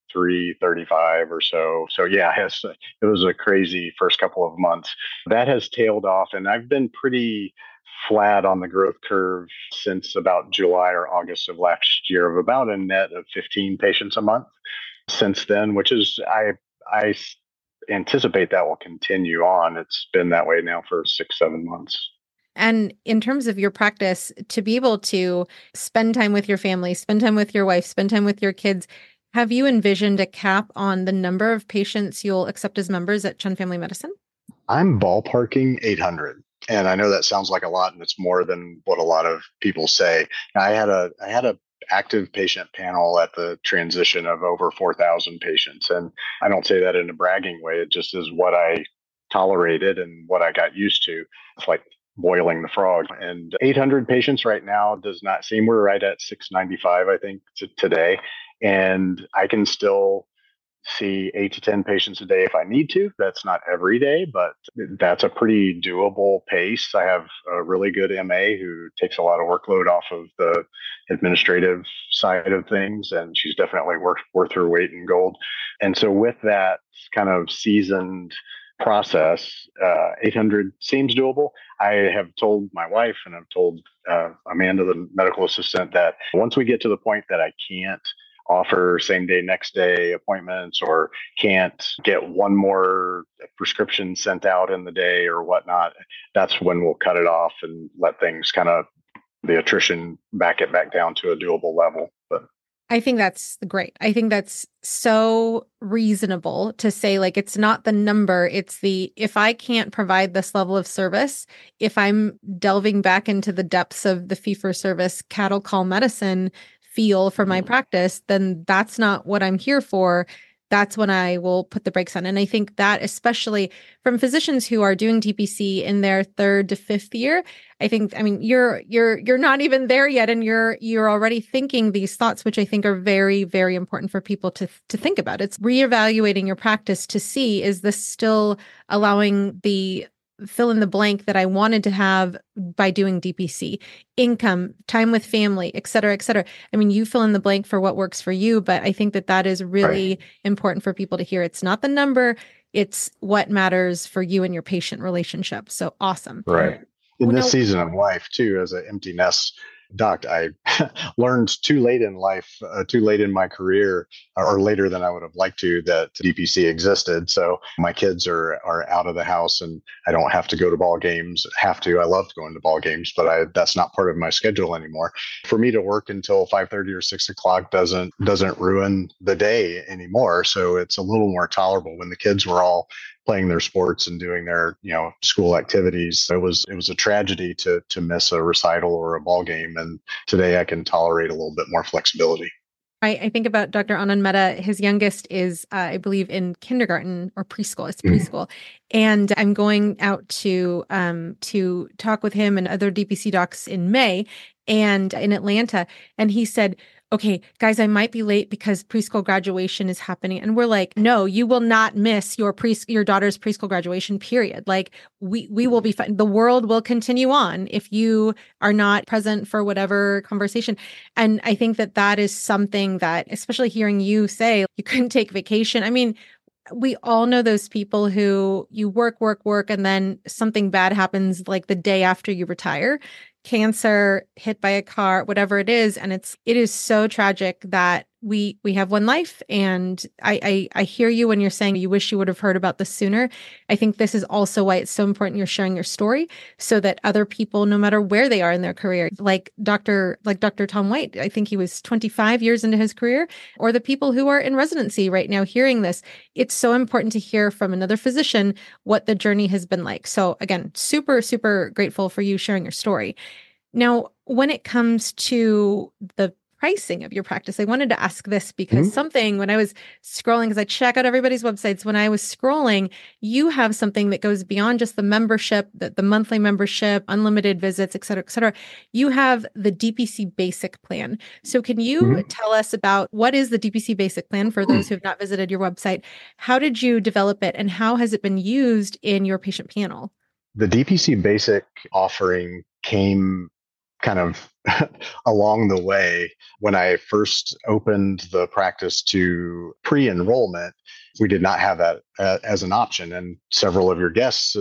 335 or so. So yeah, it was a crazy first couple of months. That has tailed off, and I've been pretty flat on the growth curve since about July or August of last year, of about a net of 15 patients a month since then, which is, I anticipate that will continue on. It's been that way now for 6-7 months. And in terms of your practice, to be able to spend time with your family, spend time with your wife, spend time with your kids, have you envisioned a cap on the number of patients you'll accept as members at Chun Family Medicine? I'm ballparking 800. And I know that sounds like a lot, and it's more than what a lot of people say. I had a active patient panel at the transition of over 4,000 patients. And I don't say that in a bragging way. It just is what I tolerated and what I got used to. It's like boiling the frog. And 800 patients right now does not seem, we're right at 695, I think, today. And I can still see 8 to 10 patients a day if I need to. That's not every day, but that's a pretty doable pace. I have a really good MA who takes a lot of workload off of the administrative side of things, and she's definitely worth her weight in gold. And so with that kind of seasoned process, 800 seems doable. I have told my wife, and I've told Amanda, the medical assistant, that once we get to the point that I can't offer same day, next day appointments, or can't get one more prescription sent out in the day or whatnot, that's when we'll cut it off and let things kind of, the attrition, back it back down to a doable level. But I think that's great. I think that's so reasonable to say, like, it's not the number, it's if I can't provide this level of service, if I'm delving back into the depths of the fee-for-service cattle call medicine feel for my practice, then that's not what I'm here for. That's when I will put the brakes on. And I think that, especially from physicians who are doing DPC in their 3rd to 5th year, I mean, you're not even there yet, and you're already thinking these thoughts, which I think are very, very important for people to think about. It's reevaluating your practice to see, is this still allowing the fill in the blank that I wanted to have by doing DPC, income, time with family, et cetera, et cetera. I mean, you fill in the blank for what works for you, but I think that is really important for people to hear. It's not the number, it's what matters for you and your patient relationship. So awesome. Right. In this season of life too, as an empty nest doc, I learned too late in life, too late in my career, or later than I would have liked to, that DPC existed. So my kids are out of the house, and I don't have to go to ball games. I loved going to ball games, but that's not part of my schedule anymore. For me to work until 5:30 or 6 o'clock doesn't ruin the day anymore. So it's a little more tolerable. When the kids were all playing their sports and doing their school activities, it was a tragedy to miss a recital or a ball game. And today I can tolerate a little bit more flexibility. I think about Dr. Anand Mehta. His youngest is, I believe, in kindergarten or preschool. It's preschool, and I'm going out to talk with him and other DPC docs in May, and in Atlanta. And he said, "Okay, guys, I might be late because preschool graduation is happening." And we're like, "No, you will not miss your daughter's preschool graduation. Period. Like we will be fine. The world will continue on if you are not present for whatever conversation." And I think that that is something that, especially hearing you say you couldn't take vacation. I mean, we all know those people who you work, work, work, and then something bad happens like the day after you retire, cancer, hit by a car, whatever it is. And it is so tragic that we have one life. And I hear you when you're saying you wish you would have heard about this sooner. I think this is also why it's so important you're sharing your story so that other people, no matter where they are in their career, like Dr. Tom White, I think he was 25 years into his career, or the people who are in residency right now hearing this, it's so important to hear from another physician what the journey has been like. So again, super, super grateful for you sharing your story. Now, when it comes to the pricing of your practice, I wanted to ask this because something when I was scrolling, because I check out everybody's websites, when I was scrolling, you have something that goes beyond just the membership, the monthly membership, unlimited visits, et cetera, et cetera. You have the DPC Basic Plan. So can you tell us about what is the DPC Basic Plan for those who have not visited your website? How did you develop it and how has it been used in your patient panel? The DPC Basic offering came kind of along the way. When I first opened the practice to pre-enrollment, we did not have that as an option. And several of your guests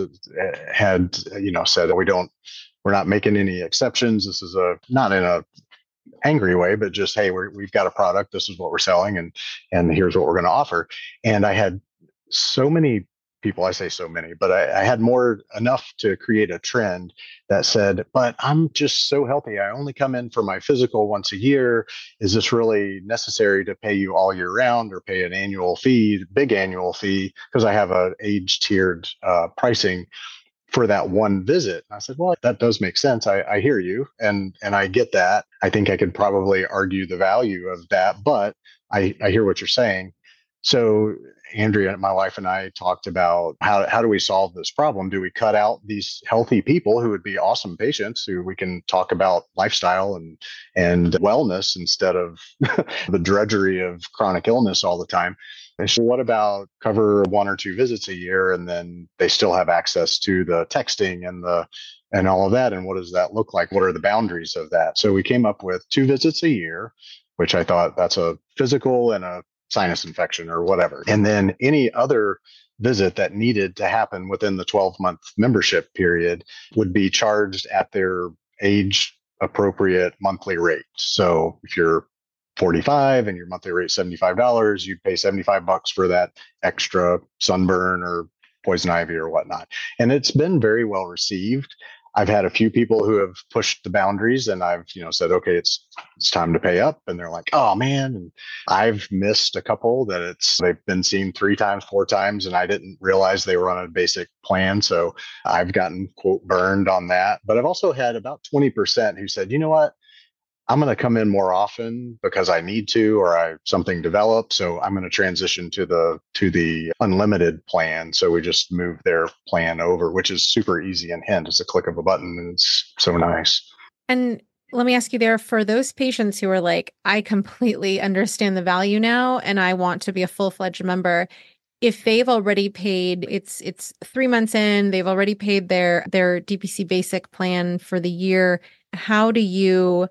had, said, we're not making any exceptions. This is not in a angry way, but just, hey, we've got a product. This is what we're selling, and here's what we're going to offer. And I had so many people, I say so many, but I had enough to create a trend that said, but I'm just so healthy. I only come in for my physical once a year. Is this really necessary to pay you all year round or pay an annual fee, big annual fee? Because I have a age tiered pricing for that one visit. And I said, well, that does make sense. I hear you. And I get that. I think I could probably argue the value of that, but I hear what you're saying. So Andrea, my wife, and I talked about how do we solve this problem? Do we cut out these healthy people who would be awesome patients who we can talk about lifestyle and wellness instead of the drudgery of chronic illness all the time? And so what about cover 1 or 2 visits a year and then they still have access to the texting and all of that? And what does that look like? What are the boundaries of that? So we came up with 2 visits a year, which I thought that's a physical and a sinus infection or whatever. And then any other visit that needed to happen within the 12-month membership period would be charged at their age appropriate monthly rate. So if you're 45 and your monthly rate is $75, you'd pay $75 for that extra sunburn or poison ivy or whatnot. And it's been very well received. I've had a few people who have pushed the boundaries and I've, said, okay, it's time to pay up. And they're like, oh man. And I've missed a couple that they've been seen 3 times, 4 times, and I didn't realize they were on a basic plan. So I've gotten quote burned on that. But I've also had about 20% who said, you know what? I'm going to come in more often because I need to, or something developed. So I'm going to transition to the unlimited plan. So we just move their plan over, which is super easy in Hint. It's a click of a button and it's so nice. And let me ask you there, for those patients who are like, I completely understand the value now and I want to be a full-fledged member. If they've already paid, it's 3 months in, they've already paid their DPC Basic plan for the year. How do you,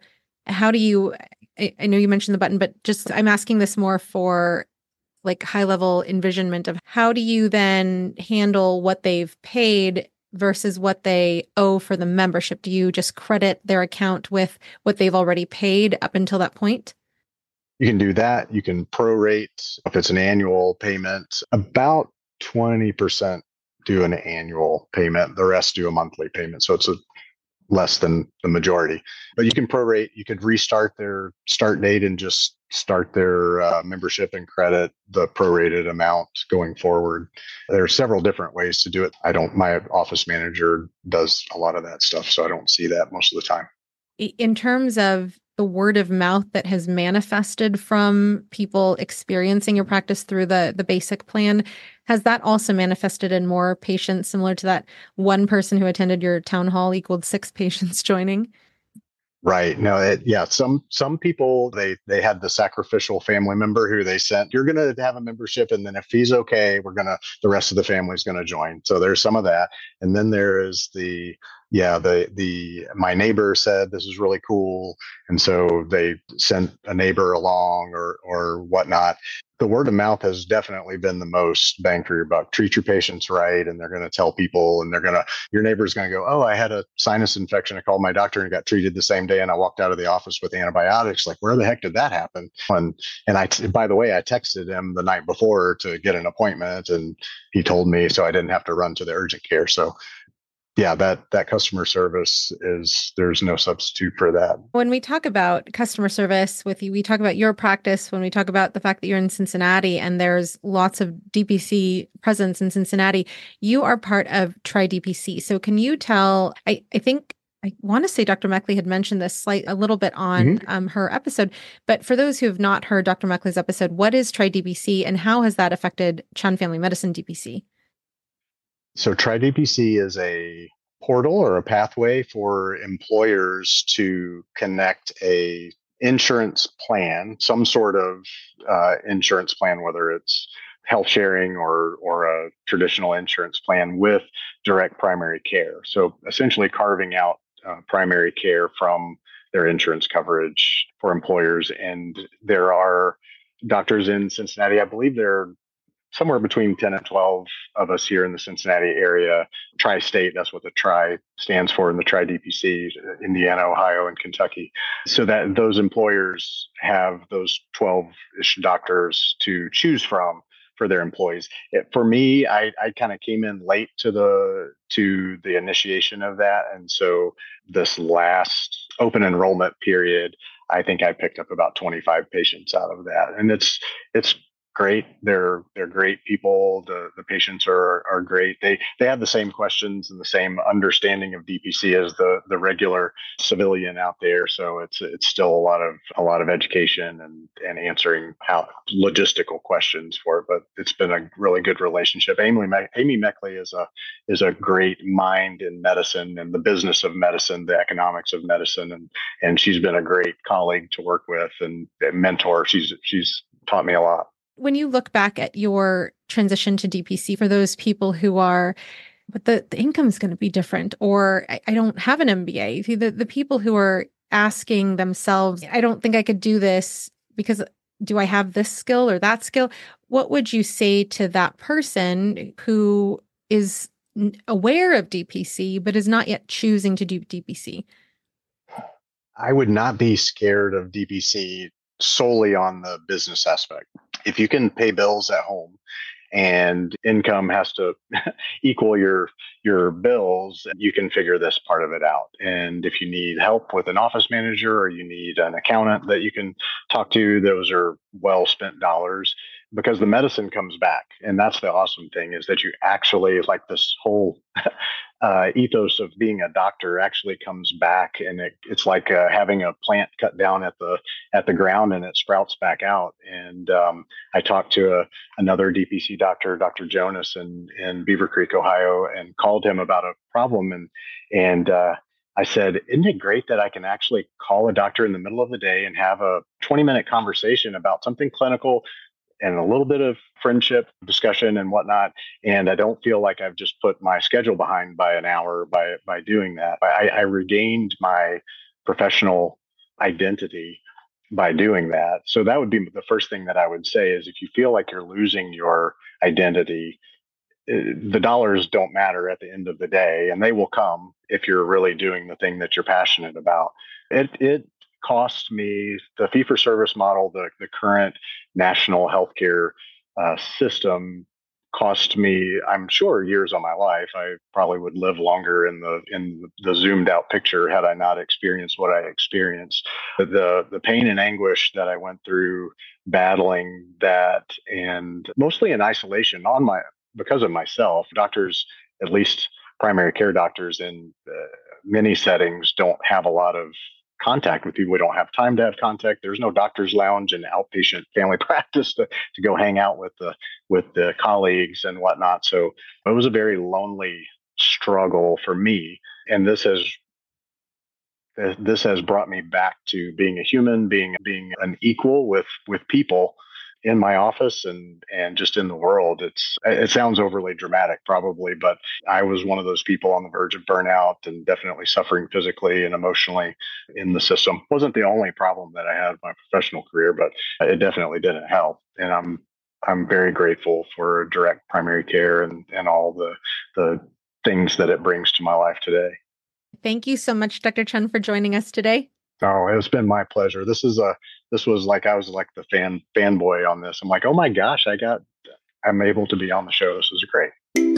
I know you mentioned the button, but just, I'm asking this more for like high level envisionment of how do you then handle what they've paid versus what they owe for the membership? Do you just credit their account with what they've already paid up until that point? You can do that. You can prorate if it's an annual payment. About 20% do an annual payment. The rest do a monthly payment. So it's less than the majority. But you can prorate. You could restart their start date and just start their membership and credit the prorated amount going forward. There are several different ways to do it. My office manager does a lot of that stuff, so I don't see that most of the time. In terms of the word of mouth that has manifested from people experiencing your practice through the basic plan, has that also manifested in more patients, similar to that one person who attended your town hall equaled 6 patients joining? Right. No, yeah. Some people they had the sacrificial family member who they sent. You're going to have a membership, and then if he's okay, the rest of the family's going to join. So there's some of that, and then there is the my neighbor said this is really cool, and so they sent a neighbor along or whatnot. The word of mouth has definitely been the most bang for your buck. Treat your patients right, and they're going to tell people, and your neighbor's going to go, oh, I had a sinus infection. I called my doctor and got treated the same day. And I walked out of the office with antibiotics. Like, where the heck did that happen? By the way, I texted him the night before to get an appointment, and he told me, so I didn't have to run to the urgent care. So yeah, that customer service there's no substitute for that. When we talk about customer service with you, we talk about your practice. When we talk about the fact that you're in Cincinnati and there's lots of DPC presence in Cincinnati, you are part of Tri-DPC. So can you tell, I think, I want to say Dr. Meckley had mentioned this a little bit on her episode, but for those who have not heard Dr. Meckley's episode, what is Tri-DPC and how has that affected Chun Family Medicine DPC? So Tri-DPC is a portal or a pathway for employers to connect a insurance plan, some sort of insurance plan, whether it's health sharing or a traditional insurance plan, with direct primary care. So essentially carving out primary care from their insurance coverage for employers. And there are doctors in Cincinnati, I believe there are somewhere between 10 and 12 of us here in the Cincinnati area. Tri-state, that's what the Tri stands for in the Tri-DPC, Indiana, Ohio, and Kentucky. So that those employers have those 12-ish doctors to choose from for their employees. For me, I kind of came in late to the initiation of that. And so this last open enrollment period, I think I picked up about 25 patients out of that. And it's great. They're great people. The patients are great. They have the same questions and the same understanding of DPC as the regular civilian out there. So it's still a lot of education and answering how logistical questions for it. But it's been a really good relationship. Amy Meckley is a great mind in medicine and the business of medicine, the economics of medicine, and she's been a great colleague to work with and mentor. She's taught me a lot. When you look back at your transition to DPC, for those people who are, but the income is going to be different, or I don't have an MBA, the people who are asking themselves, I don't think I could do this because do I have this skill or that skill? What would you say to that person who is aware of DPC, but is not yet choosing to do DPC? I would not be scared of DPC solely on the business aspect. If you can pay bills at home and income has to equal your bills, you can figure this part of it out. And if you need help with an office manager or you need an accountant that you can talk to, those are well spent dollars, because the medicine comes back. And that's the awesome thing, is that you actually, like, this whole ethos of being a doctor actually comes back, and it's like having a plant cut down at the ground and it sprouts back out. And I talked to another DPC doctor, Dr. Jonas, in Beaver Creek, Ohio, and called him about a problem. And I said, isn't it great that I can actually call a doctor in the middle of the day and have a 20-minute conversation about something clinical and a little bit of friendship discussion and whatnot. And I don't feel like I've just put my schedule behind by an hour by doing that. I regained my professional identity by doing that. So that would be the first thing that I would say, is if you feel like you're losing your identity, the dollars don't matter at the end of the day, and they will come if you're really doing the thing that you're passionate about. It cost me, the fee-for-service model, the current national healthcare system cost me, I'm sure, years of my life. I probably would live longer in the zoomed out picture had I not experienced what I experienced. The pain and anguish that I went through battling that, and mostly in isolation because of myself. Doctors, at least primary care doctors in many settings, don't have a lot of contact with people. We don't have time to have contact. There's no doctor's lounge and outpatient family practice to go hang out with the colleagues and whatnot. So it was a very lonely struggle for me. And this has brought me back to being a human, being an equal with people in my office and just in the world. It sounds overly dramatic probably, but I was one of those people on the verge of burnout and definitely suffering physically and emotionally in the system. Wasn't the only problem that I had in my professional career, but it definitely didn't help. And I'm very grateful for direct primary care and all the things that it brings to my life today. Thank you so much, Dr. Chun, for joining us today. Oh, it's been my pleasure. This was like, I was like the fanboy on this. I'm like, oh my gosh, I'm able to be on the show. This is great.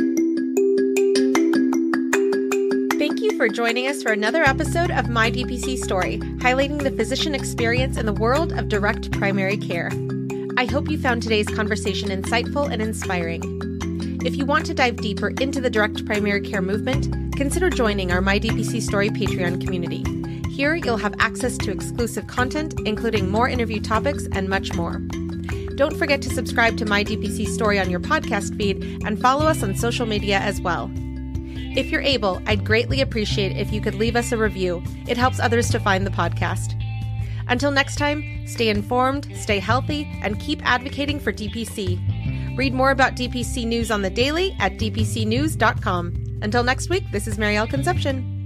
Thank you for joining us for another episode of My DPC Story, highlighting the physician experience in the world of direct primary care. I hope you found today's conversation insightful and inspiring. If you want to dive deeper into the direct primary care movement, consider joining our My DPC Story Patreon community. Here, you'll have access to exclusive content, including more interview topics and much more. Don't forget to subscribe to My DPC Story on your podcast feed and follow us on social media as well. If you're able, I'd greatly appreciate if you could leave us a review. It helps others to find the podcast. Until next time, stay informed, stay healthy, and keep advocating for DPC. Read more about DPC news on the daily at dpcnews.com. Until next week, this is Marielle Concepcion.